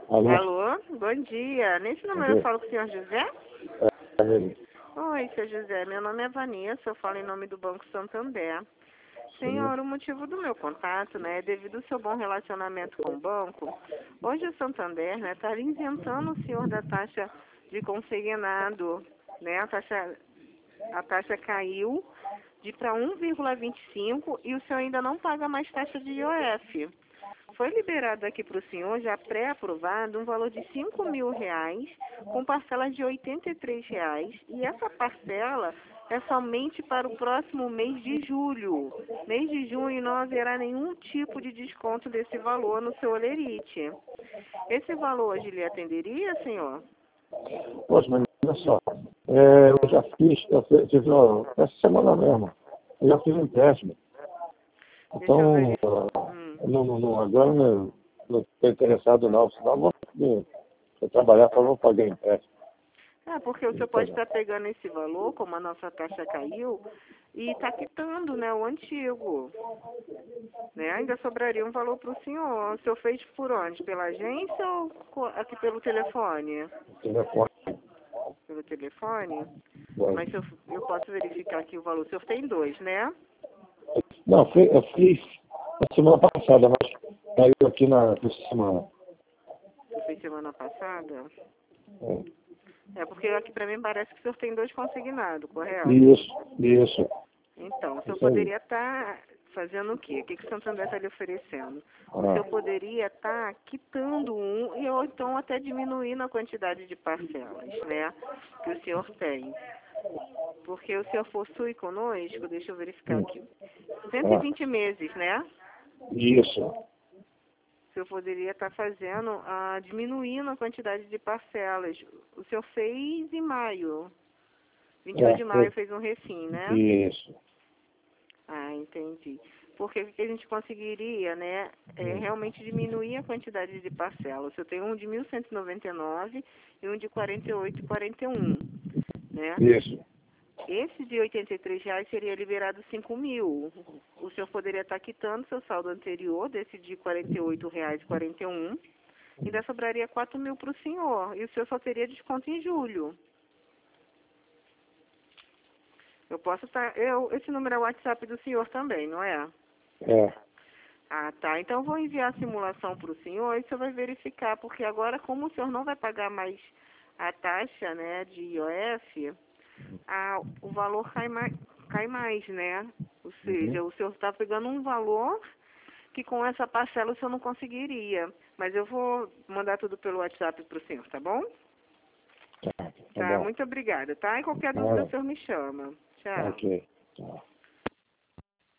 Alô? Alô, bom dia. Nesse número eu falo com o senhor José? É mesmo. Oi, senhor José. Meu nome é Vanessa, eu falo em nome do Banco Santander. Sim. Senhor, o motivo do meu contato, né, é devido ao seu bom relacionamento com o banco. Hoje o Santander, né, está isentando o senhor da taxa de consignado, né, a taxa caiu de para 1,25 e o senhor ainda não paga mais taxa de IOF. Foi liberado aqui para o senhor, já pré-aprovado, um valor de R$ 5.000, com parcelas de R$ 83. E essa parcela é somente para o próximo mês de julho. Mês de junho não haverá nenhum tipo de desconto desse valor no seu Olerite. Esse valor hoje lhe atenderia, senhor? Poxa, mas olha só. Eu já tive, essa semana mesmo, eu já fiz um empréstimo. Deixa eu Então, verificar. agora não estou interessado não, senão eu vou trabalhar só vou pagar empréstimo. Porque o senhor pode estar pegando esse valor, como a nossa taxa caiu, e está quitando, né, o antigo. Né? Ainda sobraria um valor para o senhor. O senhor fez por onde? Pela agência ou aqui pelo telefone? Telefone. Pelo telefone? Bom. Mas eu posso verificar aqui o valor. O senhor tem dois, né? Não, eu fiz na semana passada, mas caiu aqui essa semana. Você fez semana passada? É. Porque aqui para mim parece que o senhor tem dois consignados, correto? Isso. Então, o senhor Isso aí. poderia estar fazendo o quê? O que o Santander está lhe oferecendo? O senhor poderia estar quitando um ou então até diminuindo a quantidade de parcelas, né, que o senhor tem. Porque o senhor possui conosco, deixa eu verificar aqui, 120 meses, né? Isso. O senhor poderia estar fazendo, diminuindo a quantidade de parcelas. O senhor fez em maio. 28 de maio fez um refim, né? Isso. Entendi. Porque o que a gente conseguiria, né, é realmente diminuir a quantidade de parcelas. Eu tenho um de 1.199 e um de 48,41, né? Isso. Esse de R$ 83 seria liberado 5.000. O senhor poderia estar quitando seu saldo anterior, desse de R$ 48,41, e ainda sobraria 4.000 para o senhor. E o senhor só teria desconto em julho. Eu posso estar... esse número é o WhatsApp do senhor também, não é? É. Tá. Então, eu vou enviar a simulação para o senhor e o senhor vai verificar, porque agora, como o senhor não vai pagar mais a taxa, né, de IOF, o valor cai mais, né? Ou seja, o senhor está pegando um valor que com essa parcela o senhor não conseguiria. Mas eu vou mandar tudo pelo WhatsApp para o senhor, tá bom? Tá bom. Muito obrigada, tá? E qualquer dúvida o senhor me chama. Tchau. Ok. Tá.